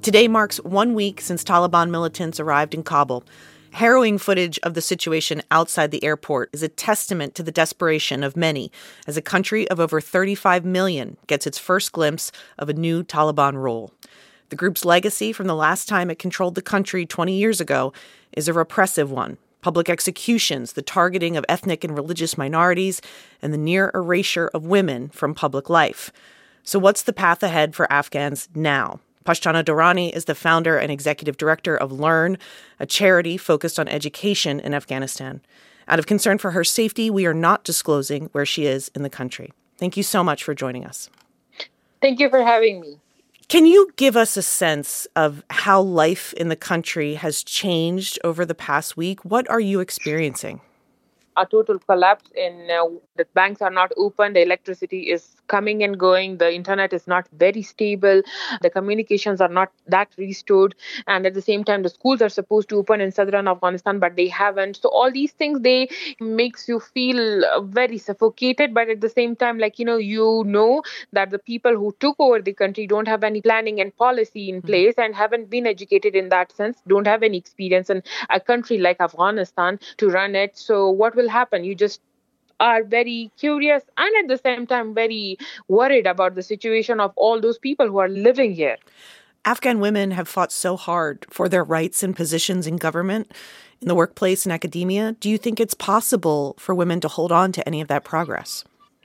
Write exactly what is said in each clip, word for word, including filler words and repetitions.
Today marks one week since Taliban militants arrived in Kabul. Harrowing footage of the situation outside the airport is a testament to the desperation of many as a country of over thirty-five million gets its first glimpse of a new Taliban rule. The group's legacy from the last time it controlled the country twenty years ago is a repressive one. Public executions, the targeting of ethnic and religious minorities, and the near erasure of women from public life. So what's the path ahead for Afghans now? Pashtana Durrani is the founder and executive director of Learn, a charity focused on education in Afghanistan. Out of concern for her safety, we are not disclosing where she is in the country. Thank you so much for joining us. Thank you for having me. Can you give us a sense of how life in the country has changed over the past week? What are you experiencing? A total collapse in uh, the banks are not open, the electricity is coming and going, the internet is not very stable, the communications are not that restored, and at the same time the schools are supposed to open in southern Afghanistan but they haven't. So all these things, they makes you feel uh, very suffocated, but at the same time, like, you know, you know that the people who took over the country don't have any planning and policy in place and haven't been educated in that sense, don't have any experience in a country like Afghanistan to run it. So what will happen? You just are very curious and at the same time very worried about the situation of all those people who are living here. Afghan women have fought so hard for their rights and positions in government, in the workplace and academia. Do you think it's possible for women to hold on to any of that progress?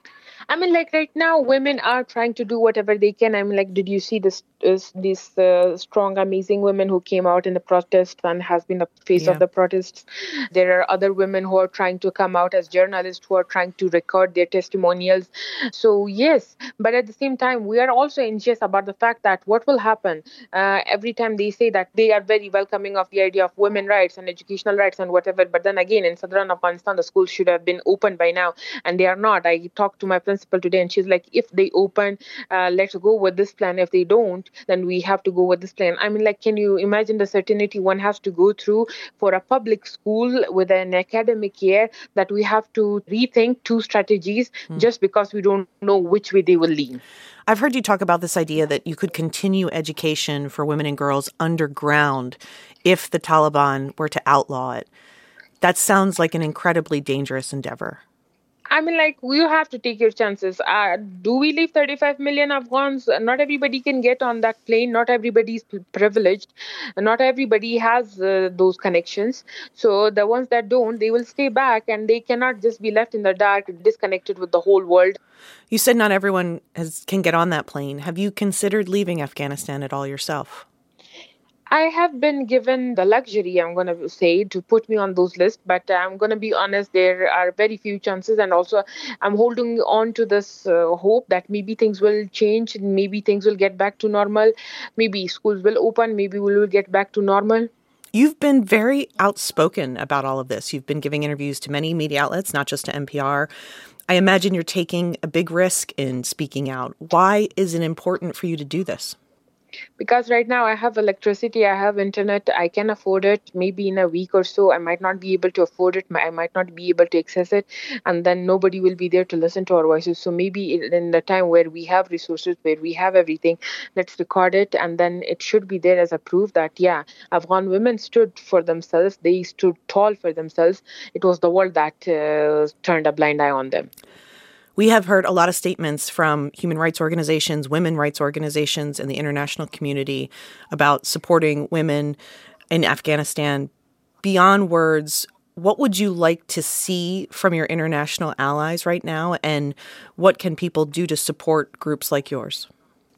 I mean, like right now, women are trying to do whatever they can. I mean, like, did you see this, this these uh, strong, amazing women who came out in the protests and has been the face Yeah. of the protests? There are other women who are trying to come out as journalists who are trying to record their testimonials. So, yes, but at the same time, we are also anxious about the fact that what will happen uh, every time they say that they are very welcoming of the idea of women rights and educational rights and whatever. But then again, in southern Afghanistan, the schools should have been open by now, and they are not. I talked to my principal today and she's like, if they open, uh, let's go with this plan. If they don't, then we have to go with this plan. I mean, like, can you imagine the certainty one has to go through for a public school with an academic year, that we have to rethink two strategies mm. just because we don't know which way they will lean? I've heard you talk about this idea that you could continue education for women and girls underground if the Taliban were to outlaw it. That sounds like an incredibly dangerous endeavor. I mean, like, you have to take your chances. Uh, do we leave thirty-five million Afghans? Not everybody can get on that plane. Not everybody is privileged. Not everybody has uh, those connections. So the ones that don't, they will stay back and they cannot just be left in the dark, disconnected with the whole world. You said not everyone has, can get on that plane. Have you considered leaving Afghanistan at all yourself? I have been given the luxury, I'm going to say, to put me on those lists. But I'm going to be honest, there are very few chances. And also, I'm holding on to this uh, hope that maybe things will change. Maybe things will get back to normal. Maybe schools will open. Maybe we will get back to normal. You've been very outspoken about all of this. You've been giving interviews to many media outlets, not just to N P R. I imagine you're taking a big risk in speaking out. Why is it important for you to do this? Because right now I have electricity, I have internet, I can afford it. Maybe in a week or so, I might not be able to afford it. I might not be able to access it. And then nobody will be there to listen to our voices. So maybe in the time where we have resources, where we have everything, let's record it. And then it should be there as a proof that, yeah, Afghan women stood for themselves. They stood tall for themselves. It was the world that uh, turned a blind eye on them. We have heard a lot of statements from human rights organizations, women rights organizations, and the international community about supporting women in Afghanistan. Beyond words, what would you like to see from your international allies right now, and what can people do to support groups like yours?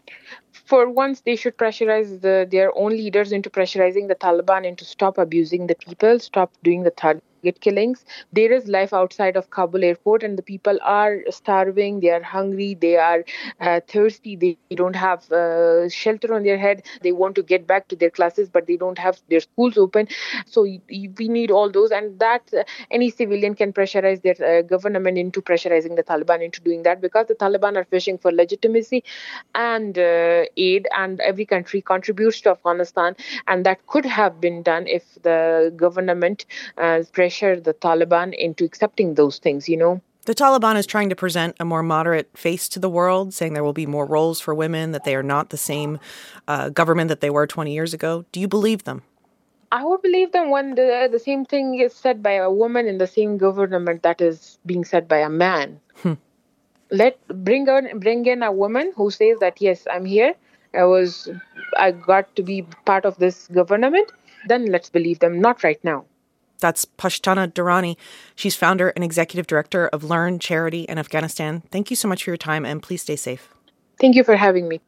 For once, they should pressurize the, their own leaders into pressurizing the Taliban into stop abusing the people, stop doing the target killings. There is life outside of Kabul airport and the people are starving, they are hungry, they are uh, thirsty, they don't have uh, shelter on their head. They want to get back to their classes, but they don't have their schools open. So we need all those, and that uh, any civilian can pressurize their uh, government into pressurizing the Taliban into doing that, because the Taliban are fishing for legitimacy and uh, aid, and every country contributes to Afghanistan, and that could have been done if the government uh, pressure the Taliban into accepting those things, you know. The Taliban is trying to present a more moderate face to the world, saying there will be more roles for women, that they are not the same uh, government that they were twenty years ago. Do you believe them? I would believe them when the, the same thing is said by a woman in the same government that is being said by a man. Hmm. Let bring in bring in a woman who says that, yes, I'm here. I was I got to be part of this government. Then let's believe them. Not right now. That's Pashtana Durrani. She's founder and executive director of Learn Charity in Afghanistan. Thank you so much for your time, and please stay safe. Thank you for having me.